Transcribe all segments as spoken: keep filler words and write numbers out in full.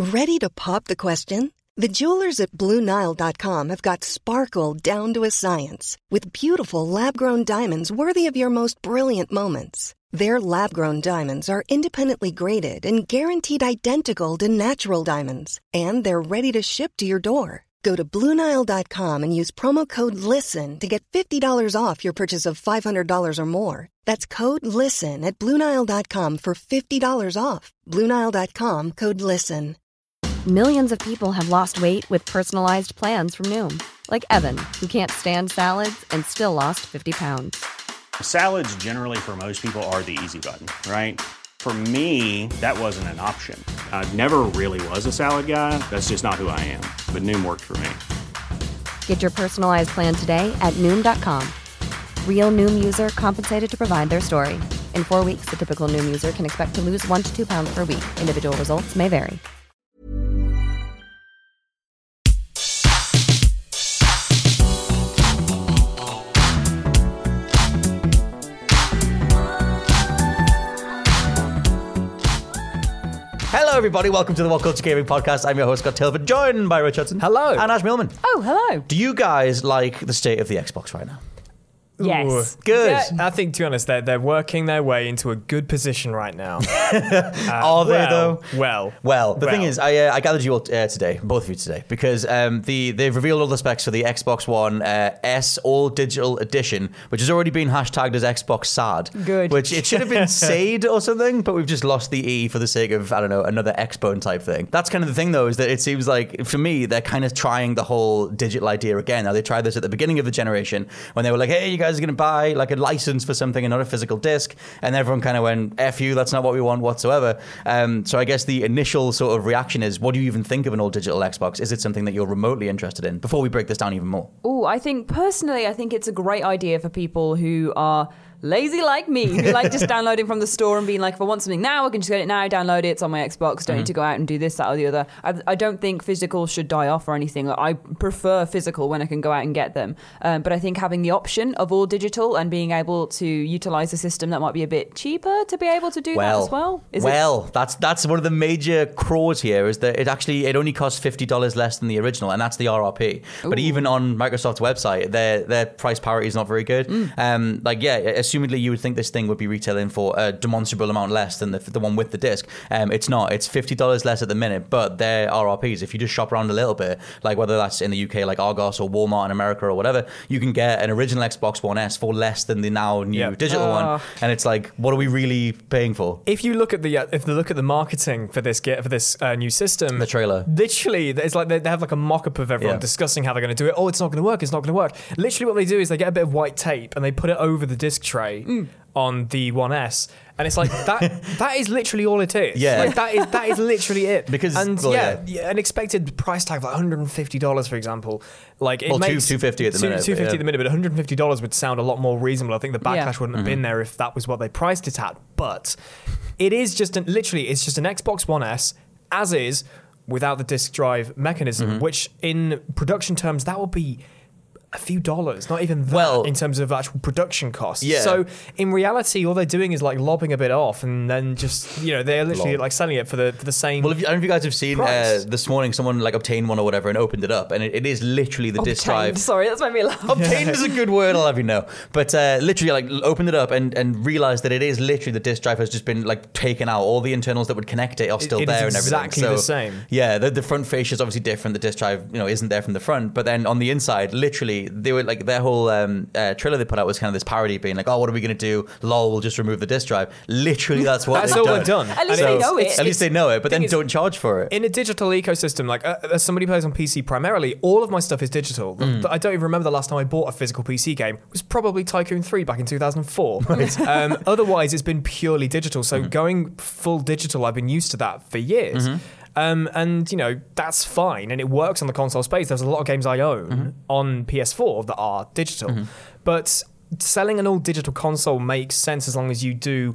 Ready to pop the question? The jewelers at Blue Nile dot com have got sparkle down to a science with beautiful lab-grown diamonds worthy of your most brilliant moments. Their lab-grown diamonds are independently graded and guaranteed identical to natural diamonds, and they're ready to ship to your door. Go to Blue Nile dot com and use promo code LISTEN to get fifty dollars off your purchase of five hundred dollars or more. That's code LISTEN at Blue Nile dot com for fifty dollars off. Blue Nile dot com, code LISTEN. Millions of people have lost weight with personalized plans from Noom. Like Evan, who can't stand salads and still lost fifty pounds. Salads generally for most people are the easy button, right? For me, that wasn't an option. I never really was a salad guy. That's just not who I am. But Noom worked for me. Get your personalized plan today at Noom dot com. Real Noom user compensated to provide their story. In four weeks, the typical Noom user can expect to lose one to two pounds per week. Individual results may vary. Hello, everybody. Welcome to the What Culture Gaming Podcast. I'm your host, Scott Tilford, joined by Rich Hudson. Hello. And Ash Millman. Oh, hello. Do you guys like the state of the Xbox right now? Yes. Ooh, good. Yeah, I think, to be honest, they're, they're working their way into a good position right now. uh, Are they, well, though? Well. Well, the well. thing is, I uh, I gathered you all uh, today, both of you today, because um, the they've revealed all the specs for the Xbox One uh, S All Digital Edition, which has already been hashtagged as Xbox Sad. Good. Which it should have been S A D or something, but we've just lost the E for the sake of, I don't know, another Xbone type thing. That's kind of the thing, though, is that it seems like, for me, they're kind of trying the whole digital idea again. Now, they tried this at the beginning of the generation when they were like, hey, you guys are going to buy like a license for something and not a physical disc, and everyone kind of went, F you, that's not what we want whatsoever. Um, so I guess the initial sort of reaction is, what do you even think of an all digital Xbox? Is it something that you're remotely interested in? Before we break this down even more. Oh, I think personally, I think it's a great idea for people who are lazy like me, who like just downloading from the store and being like, if I want something now, I can just get it now, download it, it's on my Xbox, don't mm-hmm. need to go out and do this, that, or the other. I, I don't think physical should die off or anything. Like, I prefer physical when I can go out and get them. Um, but I think having the option of all digital and being able to utilize a system that might be a bit cheaper to be able to do well, that as well. Is well, it? that's that's one of the major craws here, is that it actually, it only costs fifty dollars less than the original, and that's the R R P. Ooh. But even on Microsoft's website, their their price parity is not very good. Mm. Um, like, yeah, assumedly you would think this thing would be retailing for a demonstrable amount less than the, the one with the disc. Um, it's not. It's fifty dollars less at the minute, but their R R Ps, if you just shop around a little bit, like whether that's in the U K, like Argos or Walmart in America or whatever, you can get an original Xbox One S for less than the now new yep. digital uh. one. And it's like, what are we really paying for? If you look at the uh, if you look at the marketing for this get for this uh, new system, the trailer, literally, it's like they, they have like a mock-up of everyone yeah. discussing how they're going to do it. Oh, it's not going to work. It's not going to work. Literally, what they do is they get a bit of white tape and they put it over the disc tray. Mm. on the one S, and it's like that that is literally all it is. Yeah. Like that is that is literally it. Because and well, yeah, yeah. yeah, an expected price tag of like one hundred fifty dollars, for example. Like it well, makes two fifty at the two, minute. two fifty yeah. at the minute, but one hundred fifty dollars would sound a lot more reasonable. I think the backlash yeah. wouldn't have mm-hmm. been there if that was what they priced it at. But it is just an, literally it's just an Xbox One S as is, without the disc drive mechanism, mm-hmm. which in production terms that would be a few dollars, not even that, well, in terms of actual production costs. Yeah. So in reality, all they're doing is like lobbing a bit off, and then just, you know, they're literally Lob. like selling it for the for the same. Well, if you, I don't know if you guys have seen uh, this morning, someone like obtained one or whatever and opened it up, and it, it is literally the Obtained. disc drive. Sorry, that's made me laugh. Obtained is a good word, I'll have you know. But uh, literally, like, opened it up and, and realized that it is literally the disc drive has just been like taken out. All the internals that would connect it are still it, it there is and everything. Exactly so, the same. Yeah, the, the front fascia is obviously different. The disc drive, you know, isn't there from the front. But then on the inside, literally, they were like their whole um, uh, trailer they put out was kind of this parody, being like, "Oh, what are we going to do? Lol, we'll just remove the disc drive." Literally, that's what that's they've all done. they've done. At least And they it's- know it. At least they know it, but then is, don't charge for it. In a digital ecosystem, like uh, as somebody who plays on P C primarily, all of my stuff is digital. Mm. I don't even remember the last time I bought a physical P C game. It was probably Tycoon three back in two thousand four. Right. um, otherwise, it's been purely digital. So mm-hmm. going full digital, I've been used to that for years. Mm-hmm. Um, and, you know, that's fine. And it works on the console space. There's a lot of games I own mm-hmm. on P S four that are digital. Mm-hmm. But selling an all digital console makes sense as long as you do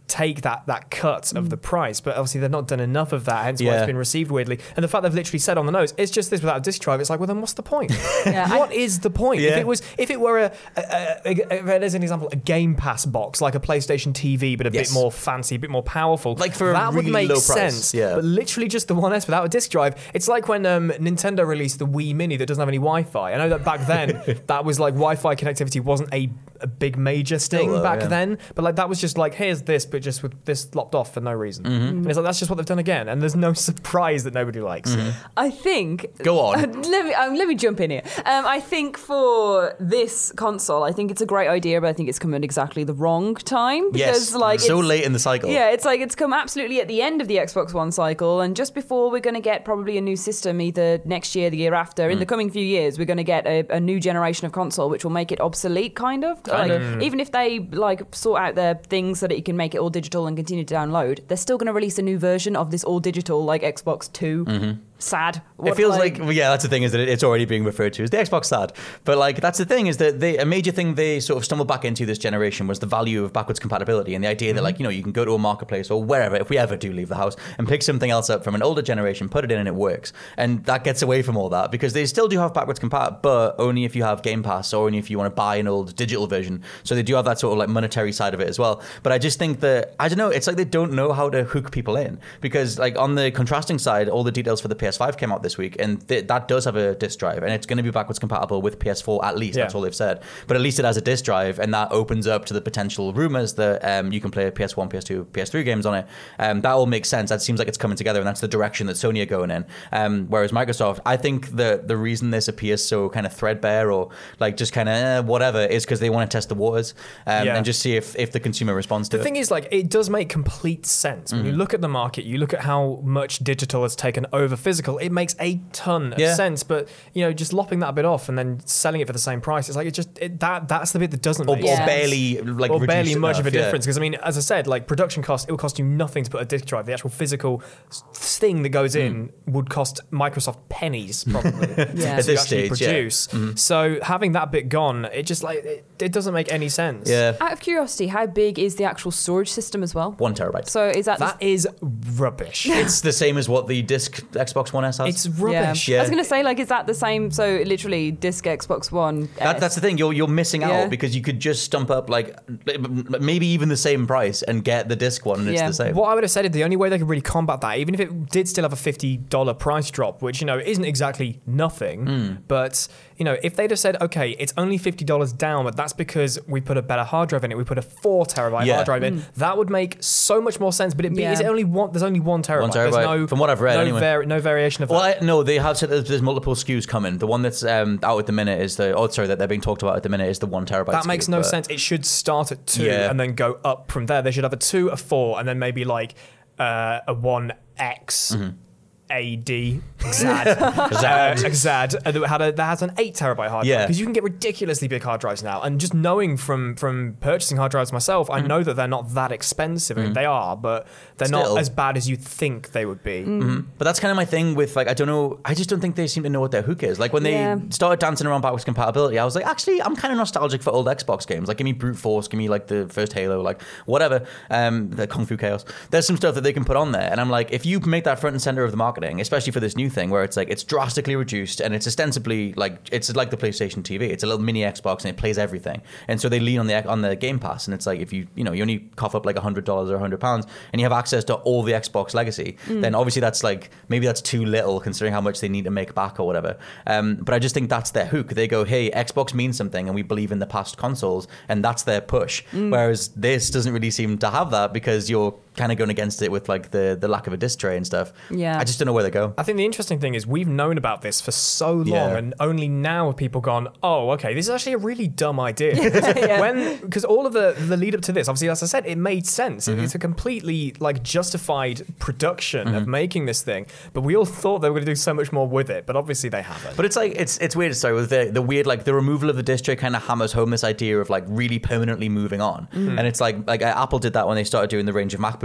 take that that cut of the price, but obviously they've not done enough of that, hence why Yeah. it's been received weirdly. And the fact they've literally said on the nose, it's just this without a disc drive, it's like, well then what's the point? Yeah, What I- is the point? Yeah. If it was if it were a, a, a, a there's an example, a Game Pass box, like a PlayStation T V, but a Yes. bit more fancy, a bit more powerful, Like for a that would really make low price, sense. yeah. But literally just the one S without a disc drive. It's like when um, Nintendo released the Wii Mini that doesn't have any Wi-Fi. I know that back then that was like Wi-Fi connectivity wasn't a, a big major thing though, back yeah. then, but like that was just like, here's this, but just with this lopped off for no reason. Mm-hmm. And it's like that's just what they've done again, and there's no surprise that nobody likes it. I think. Go on. let me um, let me jump in here. Um, I think for this console, I think it's a great idea, but I think it's come at exactly the wrong time because Yes, like so it's- late in the cycle. Yeah, it's like it's come absolutely at the end of the Xbox One cycle, and just before we're going to get probably a new system either next year, the year after. In Mm. the coming few years, we're going to get a, a new generation of console, which will make it obsolete, kind of. Kind like, of. Even if they like sort out their things so that you can make it all digital and continue to download, they're still going to release a new version of this all digital, like Xbox Two. Sad. Mm-hmm. It What, feels like, well, yeah, that's the thing is that it's already being referred to as the Xbox sad. But like, that's the thing is that they, a major thing they sort of stumbled back into this generation was the value of backwards compatibility and the idea that like, you know, you can go to a marketplace or wherever, if we ever do leave the house, and pick something else up from an older generation, put it in and it works. And that gets away from all that because they still do have backwards compat, but only if you have Game Pass or only if you want to buy an old digital version. So they do have that sort of like monetary side of it as well. But I just think that, I don't know, it's like they don't know how to hook people in because like on the contrasting side, all the details for the P S five came out this week and th- that does have a disc drive and it's going to be backwards compatible with P S four at least. Yeah. That's all they've said. But at least it has a disc drive and that opens up to the potential rumors that um, you can play P S one, P S two, P S three games on it. Um, that all makes sense. That seems like it's coming together and that's the direction that Sony are going in. Um, whereas Microsoft, I think the the reason this appears so kind of threadbare or like just kind of eh, whatever is because they want to test the waters um, Yeah. and just see if, if the consumer responds to The it. thing is, like, it does make complete sense. When you look at the market, you look at how much digital has taken over physical, it makes a ton of Yeah. sense. But, you know, just lopping that bit off and then selling it for the same price, it's like, it just, it, that that's the bit that doesn't or, make or sense. barely like or reduce barely it much of a enough, yeah. difference. Because, I mean, as I said, like, production cost, it will cost you nothing to put a disk drive. The actual physical s- thing that goes in would cost Microsoft pennies, probably, Yeah. to At this actually stage, yeah. produce. So having that bit gone, it just, like, it, it doesn't make any sense. Yeah, Out of curiosity, how big is the actual storage system as well? one terabyte. So is that, That is rubbish. It's the same as what the disc Xbox One S has. It's the, rubbish. Yeah. Yeah. I was going to say, like, is that the same? So literally, disc Xbox One. That, S. that's the thing. You're you're missing Yeah. out because you could just stump up like maybe even the same price and get the disc one, and it's Yeah. the same. What I would have said is the only way they could really combat that, even if it did still have a fifty dollars price drop, which, you know, isn't exactly nothing, Hmm. but, you know, if they'd have said, okay, it's only fifty dollars down, but that's because we put a better hard drive in it, we put a four terabyte Yeah. hard drive in, that would make so much more sense. But it be, Yeah. is it only one, there's only one terabyte. One There's terabyte, no, from what I've read no, anyway. vari- no variation of Well, that. I, no, they have said there's, there's multiple S K Us coming. The one that's um, out at the minute is the. Oh, sorry, that they're being talked about at the minute is the one terabyte. That S K U, makes no but- sense. It should start at two Yeah. and then go up from there. They should have a two, a four, and then maybe like uh, a one X. Mm-hmm. A D Xad, uh, Xad uh, that had a that has an eight terabyte hard drive Yeah. because you can get ridiculously big hard drives now. And just knowing from from purchasing hard drives myself, I know that they're not that expensive. I mean, they are, but they're Still. not as bad as you'd think they would be. But that's kind of my thing with like I don't know. I just don't think they seem to know what their hook is. Like when they Yeah. started dancing around backwards compatibility, I was like, actually, I'm kind of nostalgic for old Xbox games. Like give me Brute Force, give me like the first Halo, like whatever. Um, the Kung Fu Chaos. There's some stuff that they can put on there, and I'm like, if you make that front and center of the marketing, especially for this new thing where it's like it's drastically reduced and it's ostensibly like it's like the PlayStation T V. It's a little mini Xbox and it plays everything. And so they lean on the on the Game Pass, and it's like if you you know you only cough up like a hundred dollars or a hundred pounds, and you have access to all the Xbox legacy, then obviously that's like maybe that's too little considering how much they need to make back or whatever. Um, but I just think that's their hook. They go, hey, Xbox means something, and we believe in the past consoles, and that's their push. Whereas this doesn't really seem to have that because you're kind of going against it with like the the lack of a disc tray and stuff. Yeah. I just don't know where they go. I think the interesting thing is we've known about this for so long, Yeah. and only now have people gone, oh, okay, this is actually a really dumb idea. Yeah. When because all of the the lead up to this, obviously, as I said, it made sense. Mm-hmm. It's a completely like justified production of making this thing, but we all thought they were going to do so much more with it, but obviously they haven't. But it's like it's it's weird. Sorry, with the the weird like the removal of the disc tray kind of hammers home this idea of like really permanently moving on. And it's like like uh, Apple did that when they started doing the range of MacBooks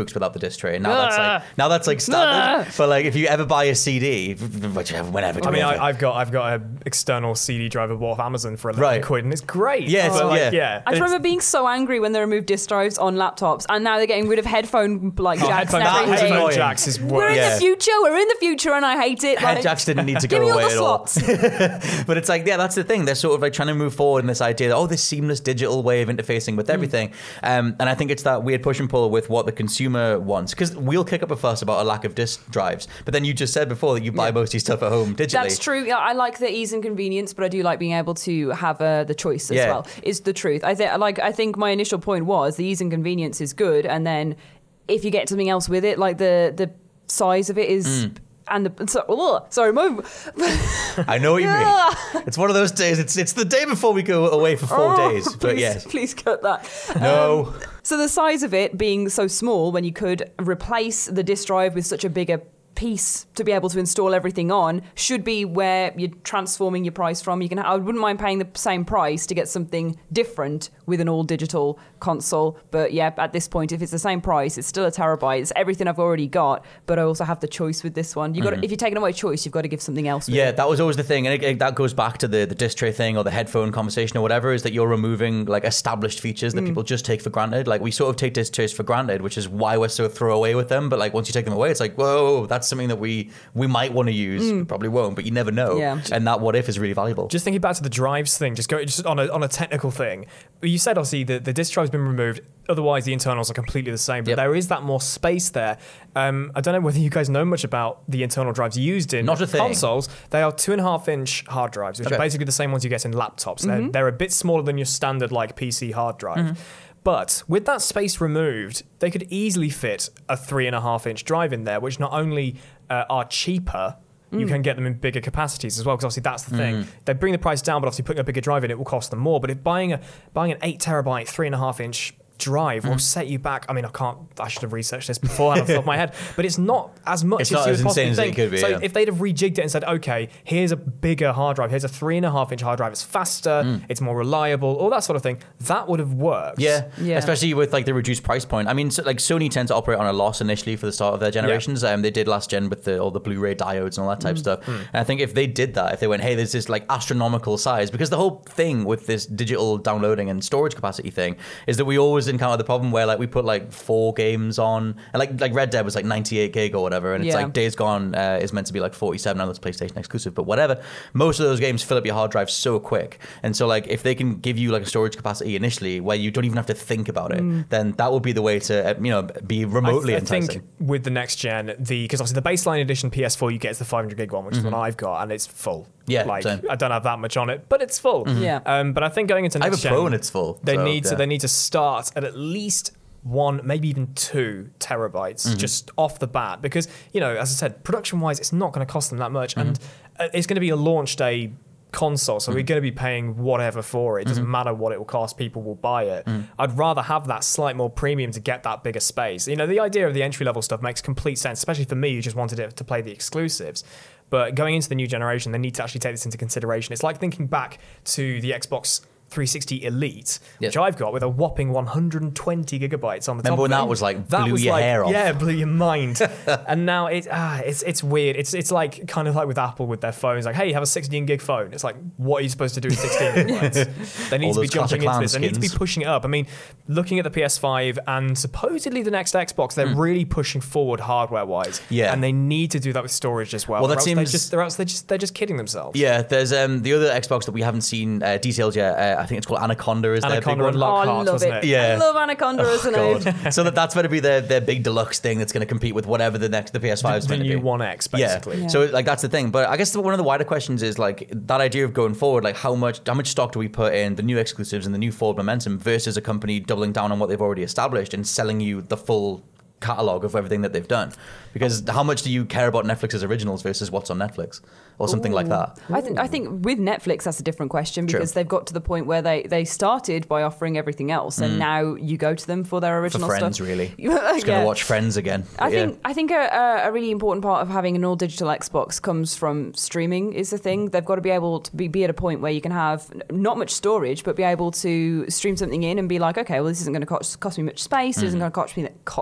MacBooks without the disc tray. And now that's like now that's like standard. But like if you ever buy a C D, whichever, whenever. I mean, I, I've got I've got an external C D driver bought off Amazon for eleven Right. quid, and it's great. Yeah, But, so, like, yeah. yeah. I just remember being so angry when they removed disc drives on laptops, and now they're getting rid of headphone like Oh, jacks headphone, and that was everything. headphone annoying. jacks is We're in Yeah. the future. We're in the future, and I hate it. Head Like, jacks didn't need to give go me all away the at all. slots. But it's like, yeah, that's the thing. They're sort of like trying to move forward in this idea that, oh, this seamless digital way of interfacing with everything. Um, and I think it's that weird push and pull with what the consumer wants. Because we'll kick up a fuss about a lack of disk drives. But then you just said before that you buy most of your stuff at home digitally. That's true. Yeah, I like the ease and convenience, but I do like being able to have uh, the choice as Yeah. well. Is the truth. I think like I think my initial point was the ease and convenience is good, and then if you get something else with it, like the the size of it is. Mm. And the so, oh, sorry, my, I know what you mean. It's one of those days. It's it's the day before we go away for four Oh, days. But please, yes. please cut that. No. Um, so the size of it being so small, when you could replace the disk drive with such a bigger piece to be able to install everything on, should be where you're transforming your price from. You can. I wouldn't mind paying the same price to get something different with an all digital console. But yeah, at this point, if it's the same price, it's still a terabyte. It's everything I've already got, but I also have the choice with this one. You got. Mm-hmm. If you're taking away choice, you've got to give something else. With Yeah, it. that was always the thing, and it, it, that goes back to the the disc tray thing or the headphone conversation or whatever. Is that you're removing like established features that Mm. people just take for granted. Like we sort of take disc trays for granted, which is why we're so throwaway with them. But like once you take them away, it's like whoa, that's something that we we might want to use, we probably won't, but you never know. Yeah. And that what if is really valuable. Just thinking back to the drives thing, just go just on a on a technical thing. You said obviously the, the disk drive's been removed. Otherwise, the internals are completely the same. But Yep. there is that more space there. Um, I don't know whether you guys know much about the internal drives used in Not a thing. consoles. They are two and a half inch hard drives, which Okay. are basically the same ones you get in laptops. They're, they're a bit smaller than your standard like P C hard drive. But with that space removed, they could easily fit a three and a half inch drive in there, which not only uh, are cheaper. You can get them in bigger capacities as well, because obviously that's the thing. They bring the price down, but obviously putting a bigger drive in it will cost them more. But if buying a buying an eight terabyte, three and a half inch drive will set you back. I mean, I can't. I should have researched this beforehand off the top of my head, but it's not as much It's as not you as would possibly insane as it think. could be, So yeah. if they'd have rejigged it and said, okay, here's a bigger hard drive, here's a three and a half inch hard drive, it's faster, it's more reliable, all that sort of thing, that would have worked. Yeah, Yeah. especially with like the reduced price point. I mean, so, like Sony tends to operate on a loss initially for the start of their generations. Um, they did last gen with the, all the Blu-ray diodes and all that type of stuff. And I think if they did that, if they went, hey, there's this like astronomical size, because the whole thing with this digital downloading and storage capacity thing is that we always encounter the problem where like we put like four games on, and like like Red Dead was like ninety-eight gig or whatever, and it's Yeah. like Days Gone uh, is meant to be like forty-seven. Now that's PlayStation exclusive, but whatever. Most of those games fill up your hard drive so quick, and so like if they can give you like a storage capacity initially where you don't even have to think about it, then that would be the way to uh, you know be remotely I, th- I enticing. think with the next gen, the because obviously the baseline edition P S four you get is the five hundred gig one, which is the one I've got, and it's full. Yeah, like same. I don't have that much on it, but it's full. Yeah. Um, but I think going into I have next a Pro gen, and it's full, They so, need to yeah. they need to start at at least one, maybe even two terabytes Mm-hmm. just off the bat, because you know, as I said, production wise, it's not going to cost them that much, Mm-hmm. and uh, it's going to be a launch day console, so we're going to be paying whatever for it. It doesn't matter what it will cost, people will buy it. I'd rather have that slight more premium to get that bigger space. You know, the idea of the entry level stuff makes complete sense, especially for me who just wanted it to play the exclusives. But going into the new generation, they need to actually take this into consideration. It's like thinking back to the Xbox three sixty Elite, Yeah. which I've got with a whopping one hundred twenty gigabytes on the Remember top when of it. that was, like, That blew was your like- hair off? Yeah, blew your mind. And now it ah, it's it's weird. It's it's like kind of like with Apple with their phones. Like, hey, you have a sixteen gig phone. It's like, what are you supposed to do with sixteen gigabytes? They need All to be those Clash of jumping into Clans this. They need to be skins. pushing it up. I mean, looking at the P S five and supposedly the next Xbox, they're really pushing forward hardware wise. Hmm. Yeah. and they need to do that with storage as well. Well, that or else they seems- just, or else they just they're just kidding themselves. Yeah, there's um the other Xbox that we haven't seen uh, details yet. Uh, I think it's called Anaconda. Is their big Anaconda one? and Oh, I Lockhart, love wasn't it. it? Yeah. I love Anaconda as a name. God. So that, that's going to be their, their big deluxe thing that's going to compete with whatever the next the P S five is The going to new be. One X, basically. Yeah. Yeah. So like that's the thing. But I guess one of the wider questions is like that idea of going forward, like how much how much stock do we put in the new exclusives and the new forward momentum versus a company doubling down on what they've already established and selling you the full catalog of everything that they've done? Because how much do you care about Netflix's originals versus what's on Netflix or something like that? I think I think with Netflix that's a different question True. because they've got to the point where they, they started by offering everything else and now you go to them for their For original Friends, stuff. really. Yeah. Just going to watch Friends again. I But yeah. think I think a, a really important part of having an all digital Xbox comes from streaming is the thing. They've got to be able to be, be at a point where you can have not much storage, but be able to stream something in and be like, okay, well this isn't going to cost, cost me much space. It isn't going to cost me that cost.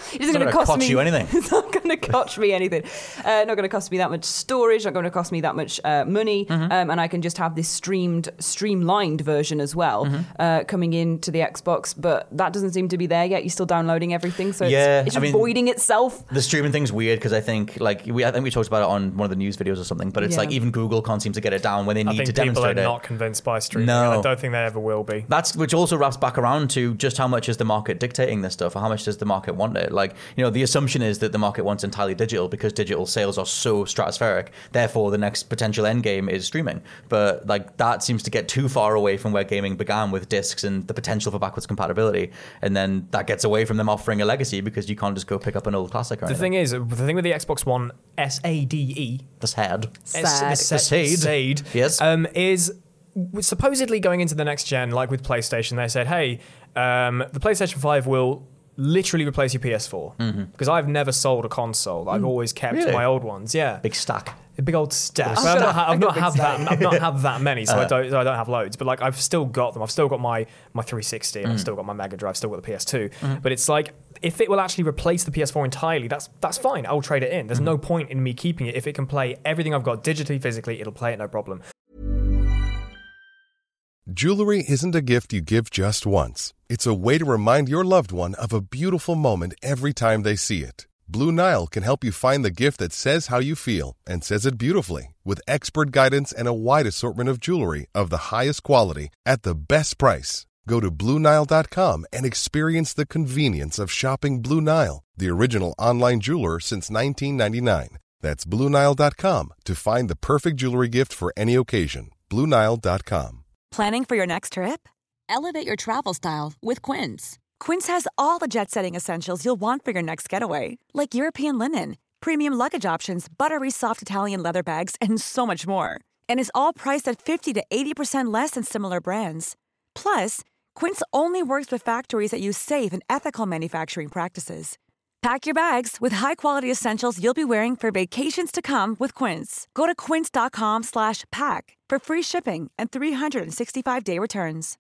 It isn't going to cost, cost me you anything. It's not going to cost me anything. Uh, not going to cost me that much storage. Not going to cost me that much uh, money. Mm-hmm. Um, and I can just have this streamed, streamlined version as well mm-hmm. uh, coming into the Xbox. But that doesn't seem to be there yet. You're still downloading everything, so yeah, it's, it's I mean, avoiding itself. The streaming thing's weird because I think like we I think we talked about it on one of the news videos or something. But it's Yeah. like even Google can't seem to get it down when they need I think to people demonstrate are it. not convinced by streaming. No. And I don't think they ever will be. That's which also wraps back around to just how much is the market dictating this stuff, or how much does the market want it? Like, you know, the assumption is that the market wants entirely digital because digital sales are so stratospheric. Therefore, the next potential end game is streaming. But like that seems to get too far away from where gaming began with discs and the potential for backwards compatibility, and then that gets away from them offering a legacy because you can't just go pick up an old classic. Or the anything. thing is, the thing with the Xbox One S A D E, the SAD, Sad. S- The SAD. SAD, Yes. um, is supposedly going into the next gen, like with PlayStation. They said, hey, um, the PlayStation five will literally replace your P S four. Because mm-hmm. I've never sold a console. I've always kept Really? my old ones. Yeah. big stack. A big old stack. I've Well, I've got not, a- ha- I've I've got not a big have stack. that. I've not had that many, so Uh. I don't. So I don't have loads. But like, I've still got them. I've still got my my three sixty, and I've still got my Mega Drive. Still got the P S two. But it's like, if it will actually replace the P S four entirely, that's that's fine. I'll trade it in. There's no point in me keeping it if it can play everything I've got digitally, physically. It'll play it no problem. Jewelry isn't a gift you give just once. It's a way to remind your loved one of a beautiful moment every time they see it. Blue Nile can help you find the gift that says how you feel and says it beautifully, with expert guidance and a wide assortment of jewelry of the highest quality at the best price. Go to Blue Nile dot com and experience the convenience of shopping Blue Nile, the original online jeweler since nineteen ninety-nine. That's Blue Nile dot com to find the perfect jewelry gift for any occasion. Blue Nile dot com. Planning for your next trip? Elevate your travel style with Quince. Quince has all the jet-setting essentials you'll want for your next getaway, like European linen, premium luggage options, buttery soft Italian leather bags, and so much more. And is all priced at fifty to eighty percent less than similar brands. Plus, Quince only works with factories that use safe and ethical manufacturing practices. Pack your bags with high-quality essentials you'll be wearing for vacations to come with Quince. Go to quince dot com slash pack for free shipping and three sixty-five day returns.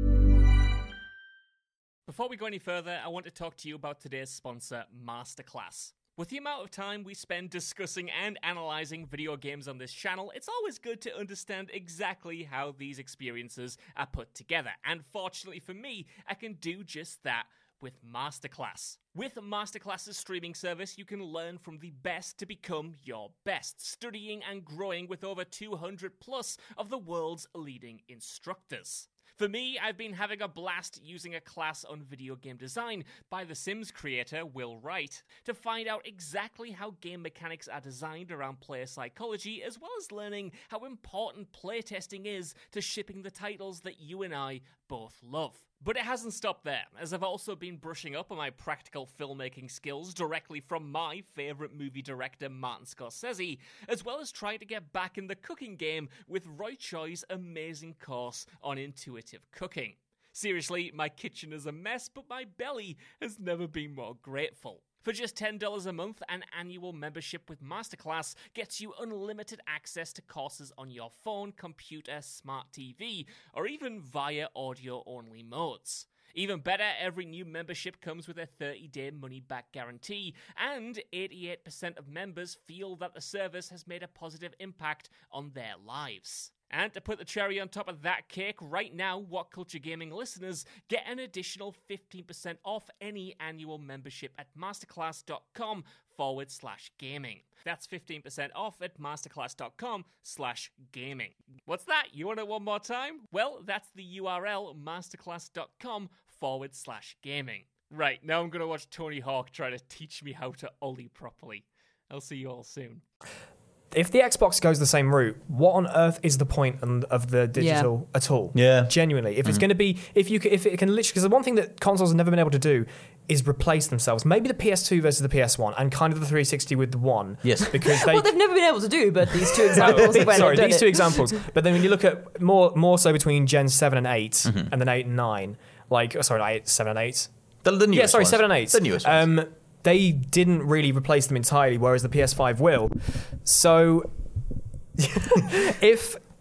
Before we go any further, I want to talk to you about today's sponsor, Masterclass. With the amount of time we spend discussing and analysing video games on this channel, it's always good to understand exactly how these experiences are put together. And fortunately for me, I can do just that with Masterclass. With Masterclass's streaming service, you can learn from the best to become your best, studying and growing with over two hundred plus of the world's leading instructors. For me, I've been having a blast using a class on video game design by The Sims creator Will Wright to find out exactly how game mechanics are designed around player psychology, as well as learning how important playtesting is to shipping the titles that you and I both love. But it hasn't stopped there, as I've also been brushing up on my practical filmmaking skills directly from my favourite movie director Martin Scorsese, as well as trying to get back in the cooking game with Roy Choi's amazing course on intuitive cooking. Seriously, my kitchen is a mess, but my belly has never been more grateful. For just ten dollars a month, an annual membership with Masterclass gets you unlimited access to courses on your phone, computer, smart T V, or even via audio-only modes. Even better, every new membership comes with a thirty-day money-back guarantee, and eighty-eight percent of members feel that the service has made a positive impact on their lives. And to put the cherry on top of that cake, right now, What Culture Gaming listeners get an additional fifteen percent off any annual membership at masterclass.com forward slash gaming. That's fifteen percent off at masterclass.com slash gaming. What's that? You want it one more time? Well, that's the U R L, masterclass.com forward slash gaming. Right, now I'm going to watch Tony Hawk try to teach me how to ollie properly. I'll see you all soon. If the Xbox goes the same route, what on earth is the point of the digital Yeah. at all? Yeah. Genuinely. If Mm-hmm. it's going to be, if you, can, if it can literally, because the one thing that consoles have never been able to do is replace themselves. Maybe the P S two versus the P S one, and kind of the three sixty with the one. Yes. Because they. Well, they've never been able to do, but these two examples of when Sorry, they've done these it. two examples. But then when you look at more, more so between Gen seven and eight, Mm-hmm. and then eight and nine, like, oh, sorry, eight, seven and eight. The, the newest Yeah, sorry, ones. seven and eight. The newest ones. Um, they didn't really replace them entirely, whereas the P S five will. So, if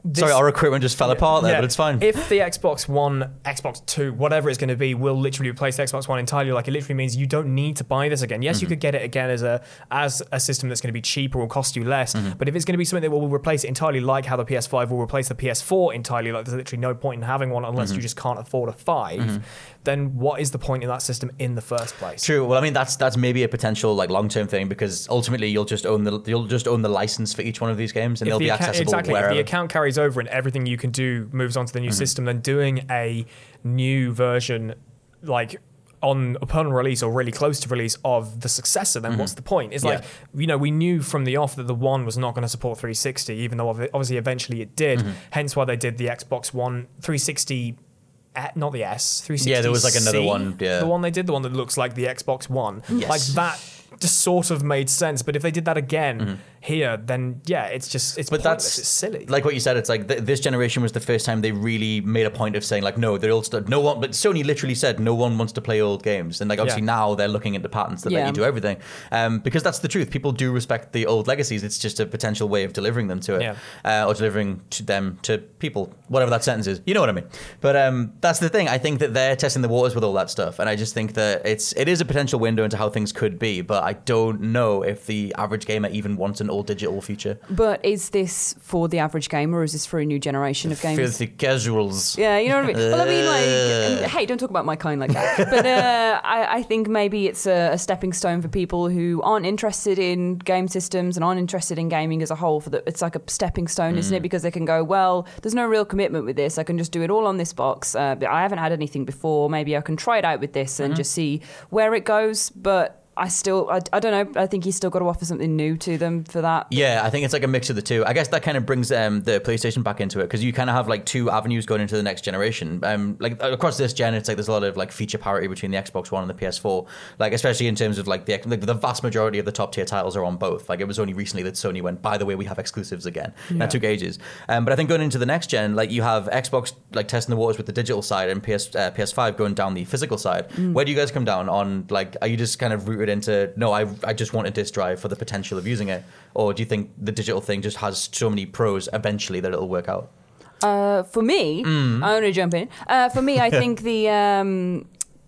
this, Sorry, our equipment just fell apart there, yeah, but it's fine. If the Xbox One, Xbox Two, whatever it's going to be, will literally replace the Xbox One entirely, like it literally means you don't need to buy this again. Yes, mm-hmm. you could get it again as a as a system that's going to be cheaper, will cost you less. Mm-hmm. But if it's going to be something that will replace it entirely, like how the P S five will replace the P S four entirely, like there's literally no point in having one unless mm-hmm. you just can't afford a five. Mm-hmm. Then what is the point in that system in the first place? True. Well, I mean that's that's maybe a potential like long term thing because ultimately you'll just own the you'll just own the license for each one of these games and if they'll the be account, accessible exactly. wherever. If the account carries over and everything you can do moves on to the new mm-hmm. system, then doing a new version like on upon release or really close to release of the successor, then mm-hmm. what's the point? It's yeah. like, you know, we knew from the off that the One was not going to support three sixty, even though obviously eventually it did. Mm-hmm. Hence why they did the Xbox One three sixty. Not the S, three sixty. Yeah, there was like another C, one. Yeah. The one they did, the one that looks like the Xbox One. Yes. Like that just sort of made sense. But if they did that again mm-hmm. here, then yeah, it's just, it's but pointless. That's it's silly. Like what you said, it's like th- this generation was the first time they really made a point of saying like, no, they're all st- no one, but Sony literally said no one wants to play old games. And like obviously yeah. now they're looking into patents that yeah. let you do everything. Um, because that's the truth. People do respect the old legacies. It's just a potential way of delivering them to it yeah. uh, or delivering to them to people, whatever that sentence is. You know what I mean? But um, that's the thing. I think that they're testing the waters with all that stuff. And I just think that it's, it is a potential window into how things could be, but I don't know if the average gamer even wants an all digital future. But is this for the average gamer or is this for a new generation of gamers? Filthy casuals. Yeah, you know what I mean? Well, I mean, like, hey, don't talk about my kind like that. But uh, I, I think maybe it's a, a stepping stone for people who aren't interested in game systems and aren't interested in gaming as a whole. For the, it's like a stepping stone, mm. isn't it? Because they can go, well, there's no real commitment with this. I can just do it all on this box. Uh, but I haven't had anything before. Maybe I can try it out with this and mm-hmm. just see where it goes. But I still, I, I don't know, I think you still got to offer something new to them for that. Yeah, I think it's like a mix of the two. I guess that kind of brings um, the PlayStation back into it because you kind of have like two avenues going into the next generation. Um, like across this gen, it's like there's a lot of like feature parity between the Xbox One and the P S four. Like especially in terms of like the like, the vast majority of the top tier titles are on both. Like it was only recently that Sony went, by the way, we have exclusives again. Yeah. That took ages. Um, but I think going into the next gen, like you have Xbox like testing the waters with the digital side and P S uh, P S five going down the physical side. Mm. Where do you guys come down on? Like, are you just kind of rooted into no? I I just want a disc drive for the potential of using it, or do you think the digital thing just has so many pros eventually that it'll work out? Uh, for me, mm. I'm going to jump in. Uh, for me, I think the um,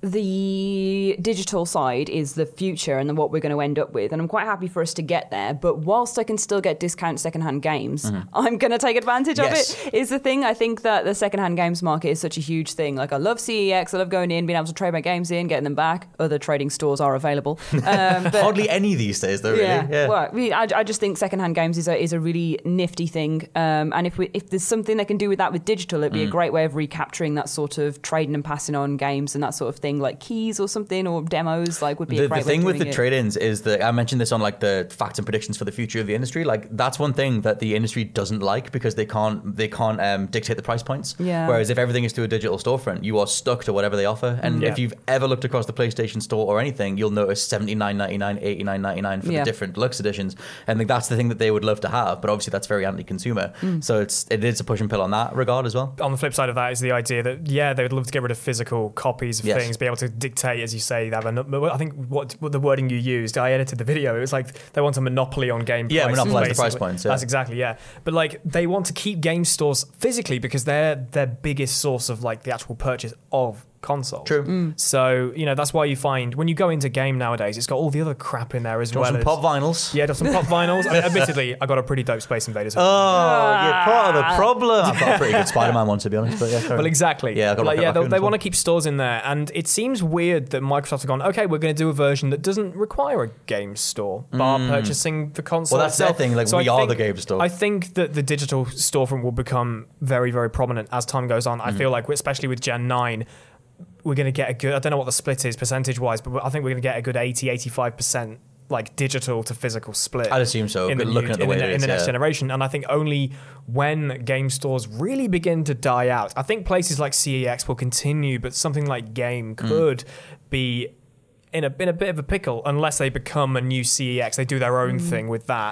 the digital side is the future and then what we're going to end up with. And I'm quite happy for us to get there. But whilst I can still get discount secondhand games, mm-hmm. I'm going to take advantage yes. of it, is the thing. I think that the secondhand games market is such a huge thing. Like, I love C E X. I love going in, being able to trade my games in, getting them back. Other trading stores are available. Um, but hardly any these days, though, yeah, really. Yeah. Well, I, mean, I, I just think secondhand games is a, is a really nifty thing. Um, and if we, if there's something they can do with that with digital, it'd be mm. a great way of recapturing that sort of trading and passing on games and that sort of thing, like keys or something, or demos, like would be the, a great the thing way with of the doing trade-ins is that I mentioned this on like the facts and predictions for the future of the industry. Like that's one thing that the industry doesn't like because they can't they can't um, dictate the price points. Yeah. Whereas if everything is through a digital storefront, you are stuck to whatever they offer. And yeah. if you've ever looked across the PlayStation Store or anything, you'll notice seventy-nine ninety-nine, eighty-nine ninety-nine for yeah. the different deluxe editions. And like, that's the thing that they would love to have. But obviously that's very anti-consumer. Mm. So it's it is a push and pull on that regard as well. On the flip side of that is the idea that yeah, they would love to get rid of physical copies of yes. things, be able to dictate, as you say, they have a, I think what, what the wording you used, I edited the video. It was like they want a monopoly on game yeah, prices. Yeah, monopolize the price points. Yeah. That's exactly, yeah. But like they want to keep game stores physically because they're their biggest source of like the actual purchase of consoles. True. Mm. So, you know, that's why you find when you go into game nowadays, it's got all the other crap in there as do well. Some as, pop vinyls. Yeah, some pop vinyls. I mean, admittedly, I got a pretty dope Space Invaders. Oh, you're part of the problem. I've got a pretty good Spider-Man one, to be honest. But yeah, well, exactly. Yeah, I got like, like yeah, they, they want well. to keep stores in there, and it seems weird that Microsoft have gone, okay, we're going to do a version that doesn't require a game store, bar mm. purchasing the console. Well, that's itself. their thing. Like, so we I are think, the game store. I think that the digital storefront will become very, very prominent as time goes on. Mm. I feel like, especially with Gen nine, we're going to get a good, I don't know what the split is percentage-wise, but I think we're going to get a good eighty, eighty-five percent like digital to physical split. I'd assume so, in the, looking new, at the in way the, it is, in the next yeah. generation. And I think only when game stores really begin to die out, I think places like C E X will continue, but something like Game could mm. be in a, in a bit of a pickle unless they become a new C E X. They do their own mm. thing with that.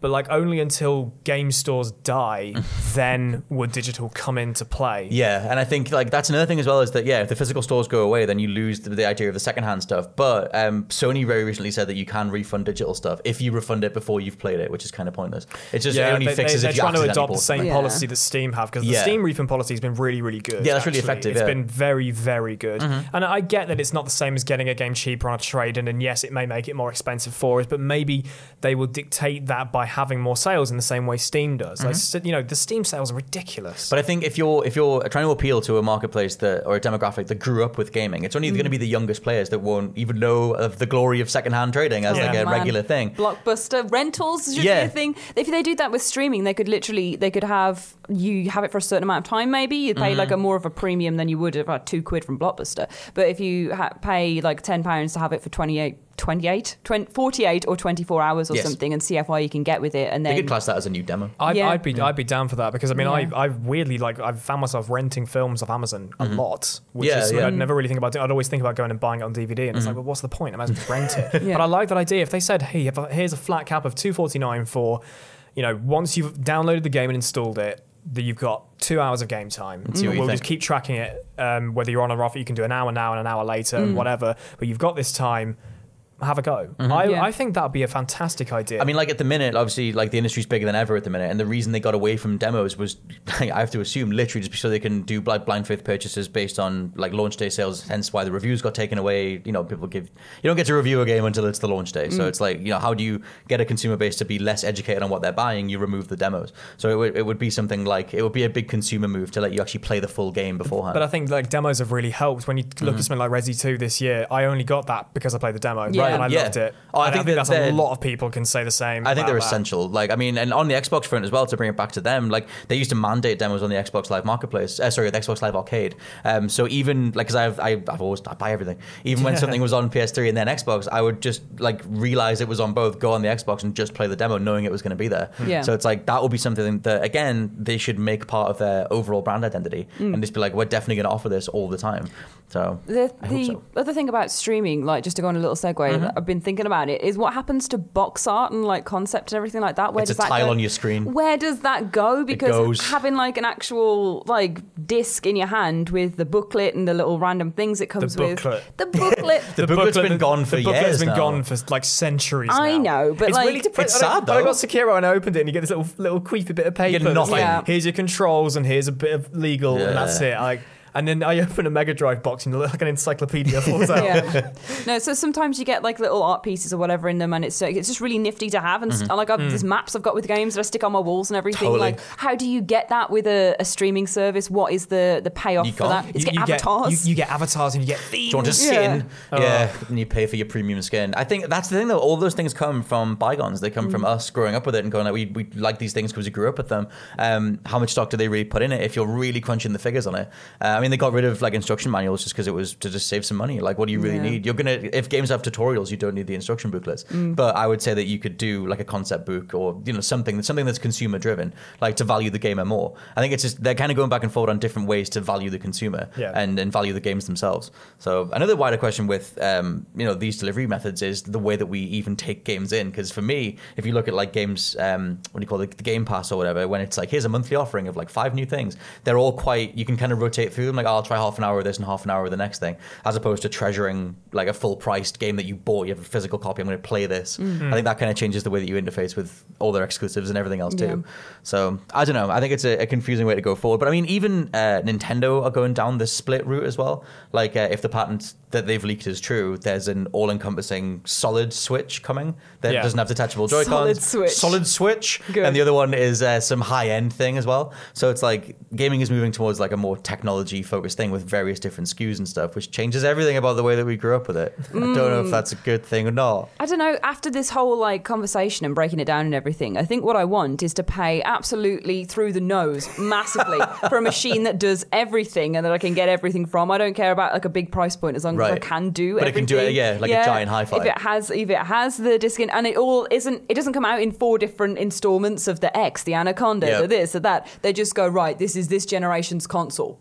but like only until game stores die, then would digital come into play. Yeah, and I think like that's another thing as well is that yeah, if the physical stores go away, then you lose the, the idea of the secondhand stuff. But um, Sony very recently said that you can refund digital stuff if you refund it before you've played it, which is kind of pointless. It's just yeah, it only they, fixes they, if you they're trying to accidentally adopt the bought same Yeah. policy that Steam have, because the Yeah. Steam refund policy has been really, really good. Yeah, that's really actually. effective, It's yeah. been very, very good. Mm-hmm. And I get that it's not the same as getting a game cheaper on a trade, and, and yes, it may make it more expensive for us, but maybe they will dictate that by having more sales in the same way Steam does. Mm-hmm. Like, so, you know, the Steam sales are ridiculous. But I think if you're if you're trying to appeal to a marketplace that or a demographic that grew up with gaming, it's only Mm. going to be the youngest players that won't even know of the glory of secondhand trading as Yeah. like a Oh, Man. regular thing. Blockbuster rentals should Yeah. be a thing. If they do that with streaming, they could literally they could have you have it for a certain amount of time. Maybe you'd pay like a more of a premium than you would about two quid from Blockbuster. But if you ha- pay like ten pounds to have it for twenty-eight, twenty-eight, twenty, forty-eight or twenty-four hours or Yes. something, and see how far you can get with it, and They then could class that as a new demo. I'd, Yeah. I'd be I'd be down for that, because I mean Yeah. I I weirdly like I've found myself renting films off Amazon a lot, which Yeah, is something yeah. I'd never really think about doing. I'd always think about going and buying it on D V D, and it's like, well, what's the point? I might as well just rent it. Yeah. But I like that idea. If they said, hey, if I- here's a flat cap of two forty-nine for, you know, once you've downloaded the game and installed it, that you've got two hours of game time. see what you We'll think. just keep tracking it, um, whether you're on or off. You can do an hour now and an hour later and whatever. But you've got this time. Have a go. I, Yeah. I think that would be a fantastic idea. I mean, like at the minute, obviously, like the industry's bigger than ever at the minute, and the reason they got away from demos was, I have to assume, literally just so they can do like blind faith purchases based on like launch day sales. Hence, why the reviews got taken away. You know, people give you don't get to review a game until it's the launch day. So it's like, you know, how do you get a consumer base to be less educated on what they're buying? You remove the demos. So it would it would be something like it would be a big consumer move to let you actually play the full game beforehand. But I think like demos have really helped. When you look at something like Resi two this year, I only got that because I played the demo, Yeah. and I Yeah. loved it. Oh, I And think that that's they're- a lot of people can say the same. I think they're about that. essential. Like, I mean, and on the Xbox front as well, to bring it back to them, like they used to mandate demos on the Xbox Live Marketplace. Uh, sorry, the Xbox Live Arcade. Um, so even like, because I've I, I've always I buy everything. Even when Yeah. something was on P S three and then Xbox, I would just like realize it was on both, go on the Xbox and just play the demo, knowing it was going to be there. Yeah. So it's like that will be something that again they should make part of their overall brand identity Mm. and just be like, we're definitely going to offer this all the time. So The, I hope the so. other thing about streaming, like just to go on a little segue, Mm-hmm. I've been thinking about it, is what happens to box art and like concept and everything like that? Where It's does a that tile go? on your screen. Where does that go? Because goes. having like an actual like disc in your hand with the booklet and the little random things it comes with. booklet. The booklet. The booklet's been gone for the booklet's years been now. gone for like centuries. I now. know, but, it's like- really depressing. It's sad, I though. got Sekiro and I opened it, and you get this little little creepy bit of paper. get that's nothing. like, Yeah. Here's your controls, and here's a bit of legal, Yeah. and that's it. Like, and then I open a Mega Drive box, and you look like an encyclopedia falls out. Yeah. No, so sometimes you get like little art pieces or whatever in them, and it's it's just really nifty to have. And s like I've, there's maps I've got with games that I stick on my walls and everything. Mm-hmm. Totally. Like, how do you get that with a, a streaming service? What is the the payoff You for can't. that? It's You, get you avatars. Get, you, you get avatars, and you get themes. Do you want a Yeah. skin? Yeah. And you pay for your premium skin. I think that's the thing, though. All those things come from bygones. They come from us growing up with it and going, like, we, we like these things because we grew up with them. Um, how much stock do they really put in it if you're really crunching the figures on it? Uh, I mean, they got rid of like instruction manuals just because it was to just save some money. Like, what do you really Yeah. need? You're going to, if games have tutorials, you don't need the instruction booklets. But I would say that you could do like a concept book or, you know, something, something that's consumer driven, like to value the gamer more. I think it's just, they're kind of going back and forward on different ways to value the consumer Yeah. and, and value the games themselves. So another wider question with um, you know these delivery methods is the way that we even take games in. Because for me, if you look at like games, um, what do you call it, the Game Pass or whatever, when it's like here's a monthly offering of like five new things, they're all quite, you can kind of rotate through them. Like, oh, I'll try half an hour of this and half an hour of the next thing, as opposed to treasuring like a full priced game that you bought. You have a physical copy. I'm going to play this. I think that kind of changes the way that you interface with all their exclusives and everything else too. Yeah. So I don't know. I think it's a, a confusing way to go forward. But I mean, even uh, Nintendo are going down this split route as well. Like uh, if the patent that they've leaked is true, there's an all-encompassing solid Switch coming that Yeah. doesn't have detachable Joy-Cons. Solid Switch. Solid Switch. Good. And the other one is uh, some high-end thing as well. So it's like gaming is moving towards like a more technology-focused thing with various different S K Us and stuff, which changes everything about the way that we grew up with it. I don't know if that's a good thing or not. I don't know, after this whole like conversation and breaking it down and everything, I think what I want is to pay absolutely through the nose massively for a machine that does everything and that I can get everything from. I don't care about like a big price point as long as I Right. can do But it everything. can do it, yeah, like a giant hi-fi. If it has if it has the disc in, and it all isn't it doesn't come out in four different installments of the X, the Anaconda, Yep. the this, the that. They just go, right, this is this generation's console. Bosh.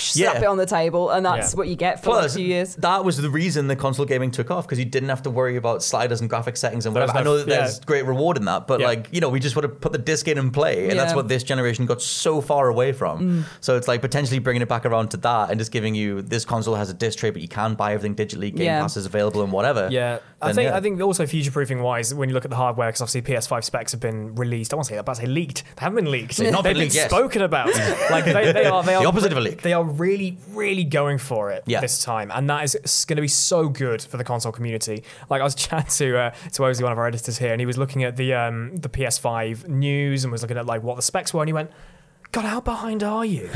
slap Yeah. it on the table, and that's Yeah. what you get for like Plus, two years. that was the reason the console gaming took off, because you didn't have to worry about sliders and graphic settings and whatever. There's I no- know that there's yeah. great reward in that, but Yeah. like, you know, we just would have put the disc in and play, and that's Yeah. what this generation got so far away from. Mm. So it's like potentially bringing it back around to that and just giving you this console has a disc tray, but you can buy everything digitally. Game Yeah. Pass is available and whatever. Yeah, I Then, think yeah. I think also future proofing wise, when you look at the hardware, because obviously P S five specs have been released. I want to say that, but I say leaked. They haven't been leaked. They've not been They've leaked, yes. spoken about. Like they, they are they are The opposite of a leak. They are really really going for it Yeah. this time, and that is going to be so good for the console community. Like I was chatting to uh, to Ozzy, one of our editors here, and he was looking at the um, the P S five news and was looking at like what the specs were, and he went, God, how behind are you?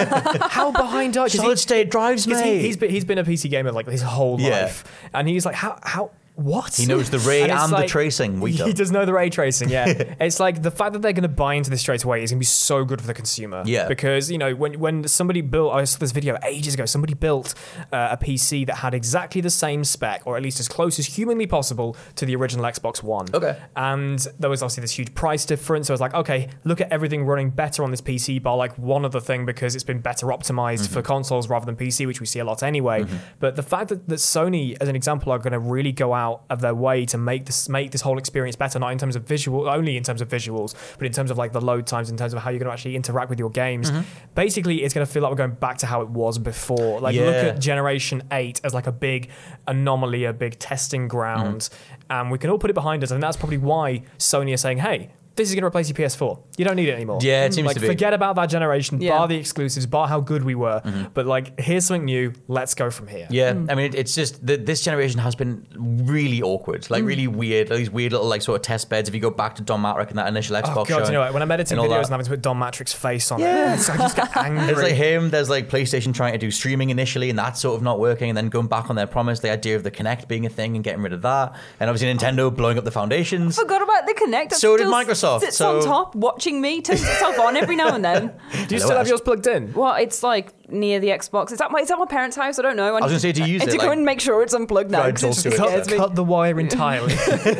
How behind are you? 'Cause Solid he- state drives, 'cause he, mate. he's been he's been a P C gamer like his whole Yeah. life, and he's like, how how what? He knows the ray And it's and the like- tracing. We he don't. does know the ray tracing. Yeah, it's like the fact that they're going to buy into this straight away is going to be so good for the consumer. Yeah. because you know when when somebody built, I saw this video ages ago. Somebody built uh, a P C that had exactly the same spec, or at least as close as humanly possible to the original Xbox One. Okay. And there was obviously this huge price difference. So I was like, okay, look at everything running better on this P C, bar like one other thing because it's been better optimized Mm-hmm. for consoles rather than P C, which we see a lot anyway. But the fact that, that Sony, as an example, are going to really go out of their way to make this make this whole experience better, not in terms of visual, only in terms of visuals, but in terms of like the load times, in terms of how you're going to actually interact with your games. Mm-hmm. Basically, it's going to feel like we're going back to how it was before. Like Yeah. look at Generation eight as like a big anomaly, a big testing ground, Mm-hmm. and we can all put it behind us. And that's probably why Sony are saying, hey, this is going to replace your P S four. You don't need it anymore. Yeah, it seems like, to be. Forget about that generation, Yeah. bar the exclusives, bar how good we were. But like, here's something new. Let's go from here. Yeah, I mean, it, it's just that this generation has been really awkward, like really weird. Like these weird little like sort of test beds. If you go back to Don Matrick and that initial Xbox Oh show, god, you know what? When I'm editing and all videos that. and having to put Don Matrick's face on Yeah. it, it's, I just get angry. There's like him. There's like PlayStation trying to do streaming initially, and that's sort of not working. And then going back on their promise, the idea of the Kinect being a thing and getting rid of that, and obviously Nintendo blowing up the foundations. Forgot about the Kinect. That So did still Microsoft, Sits so- on top, watching me, turns itself on every now and then. Do you Hello, still have Ash. yours plugged in? Well, it's like near the Xbox. It's at my it's at my parents' house. I don't know. I, was gonna say, do you use I it, need to go like- and make sure it's unplugged now. Right, 'cause it talk just to it. scares Cut, me. cut the wire entirely.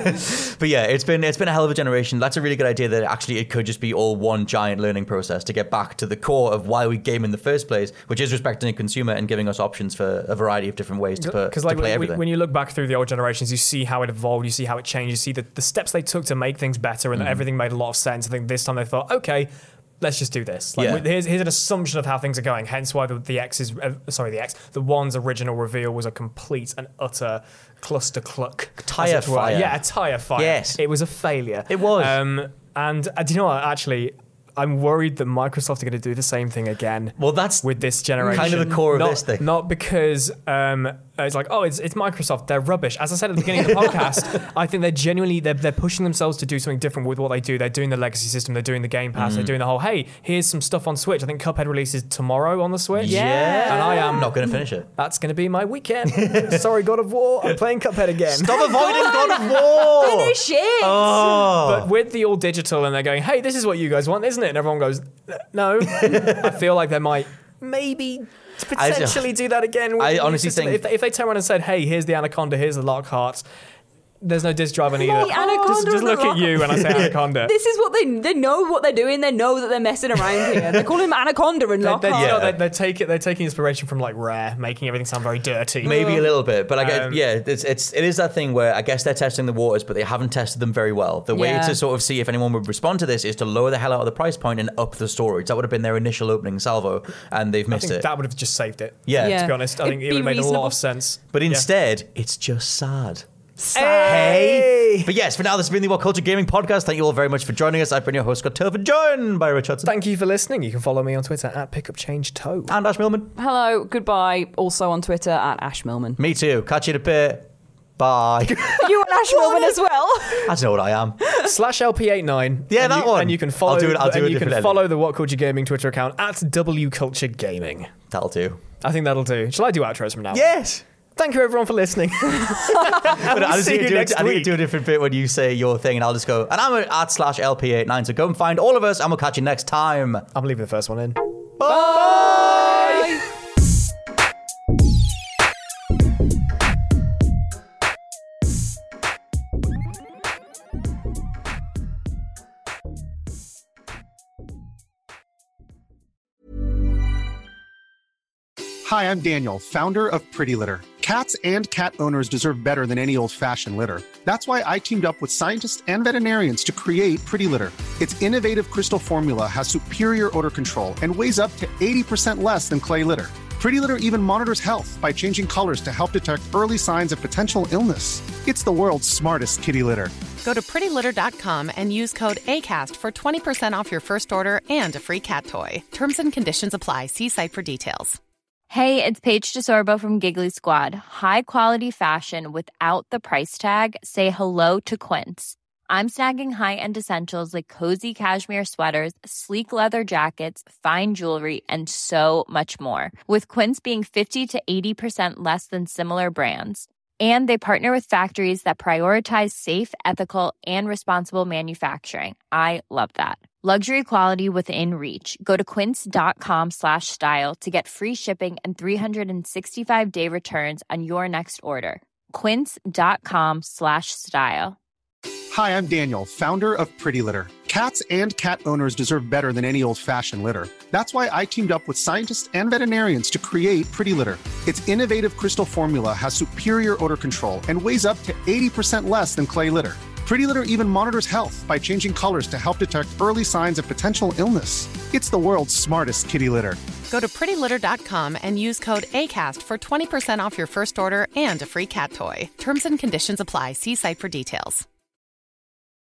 But yeah, it's been it's been a hell of a generation. That's a really good idea that actually it could just be all one giant learning process to get back to the core of why we game in the first place, which is respecting the consumer and giving us options for a variety of different ways to, put, Because to like play when, everything. when you look back through the old generations, you see how it evolved, you see how it changed, you see the, the steps they took to make things better, and Mm-hmm. everything made a lot of sense. I think this time they thought, okay, let's just do this. Like, Yeah. we- here's, here's an assumption of how things are going. Hence why the, the X's, uh, sorry, the X, the One's original reveal was a complete and utter cluster cluck. Tire as it were. fire. Yeah, a tire fire. Yes. It was a failure. It was. Um, and uh, do you know what? Actually, I'm worried that Microsoft are going to do the same thing again. Well, that's with this generation, kind of the core of not, this thing. Not because um, it's like, oh, it's, it's Microsoft, they're rubbish. As I said at the beginning of the podcast, I think they're genuinely they're, they're pushing themselves to do something different with what they do. They're doing the legacy system, they're doing the Game Pass, Mm. they're doing the whole. Hey, here's some stuff on Switch. I think Cuphead releases tomorrow on the Switch. Yeah. and I am not going to finish it. That's going to be my weekend. Sorry, God of War, I'm playing Cuphead again. Stop avoiding God of War. Finish it. Oh. But with the all digital, and they're going, hey, this is what you guys want, isn't it? And everyone goes, no. I feel like they might maybe potentially do that again. With I the new honestly system. think- if they, if they turn around and said, hey, here's the Anaconda, here's the Lockhart, there's no disc drive on either. Hey, Anaconda just just and look the at you when I say Anaconda. This is what they they know what they're doing. They know that they're messing around here. They call him Anaconda and They, Lockhart. they, you know, Yeah. they, they take it. They're taking inspiration from like Rare, making everything sound very dirty. Maybe a little bit, but I guess Um, yeah, it's it's it is that thing where I guess they're testing the waters, but they haven't tested them very well. The way Yeah. to sort of see if anyone would respond to this is to lower the hell out of the price point and up the storage. That would have been their initial opening salvo, and they've I missed think it. that would have just saved it. Yeah. Yeah. To be honest, I think It'd it would be have made a lot reasonable. of sense. But Yeah. instead, it's just sad. Hey! But yes, for now, this has been the What Culture Gaming Podcast. Thank you all very much for joining us. I've been your host, Scott Tilford, joined by Rich Hudson Thank you for listening. You can follow me on Twitter at pickupchangetoe. and Ash Millman. Hello, goodbye. Also on Twitter at Ash Millman. Me too. Catch you in a bit. Bye. Are you an Ash Millman as well? I don't know what I am. Slash L P eighty-nine. Yeah, and that you, one. And you can follow. I'll do it- I'll do and a you can different follow edit. the What Culture Gaming Twitter account at W Culture Gaming. That'll do. I think that'll do. Shall I do outros from now on? Yes. Thank you everyone for listening. But I just see need to you do, next I need to week. do a different bit when you say your thing, and I'll just go, and I'm at slash L P eighty-nine, so go and find all of us, and we'll catch you next time. I'm leaving the first one in. Bye! Hi, I'm Daniel, founder of Pretty Litter. Cats and cat owners deserve better than any old-fashioned litter. That's why I teamed up with scientists and veterinarians to create Pretty Litter. Its innovative crystal formula has superior odor control and weighs up to eighty percent less than clay litter. Pretty Litter even monitors health by changing colors to help detect early signs of potential illness. It's the world's smartest kitty litter. Go to pretty litter dot com and use code ACAST for twenty percent off your first order and a free cat toy. Terms and conditions apply. See site for details. Hey, it's Paige DeSorbo from Giggly Squad. High quality fashion without the price tag. Say hello to Quince. I'm snagging high-end essentials like cozy cashmere sweaters, sleek leather jackets, fine jewelry, and so much more. With Quince being fifty to eighty percent less than similar brands. And they partner with factories that prioritize safe, ethical, and responsible manufacturing. I love that. Luxury quality within reach. Go to quince.com slash style to get free shipping and three sixty-five day returns on your next order. Quince.com slash style. Hi, I'm Daniel, founder of Pretty Litter. Cats and cat owners deserve better than any old-fashioned litter. That's why I teamed up with scientists and veterinarians to create Pretty Litter. Its innovative crystal formula has superior odor control and weighs up to eighty percent less than clay litter. Pretty Litter even monitors health by changing colors to help detect early signs of potential illness. It's the world's smartest kitty litter. Go to pretty litter dot com and use code ACAST for twenty percent off your first order and a free cat toy. Terms and conditions apply. See site for details.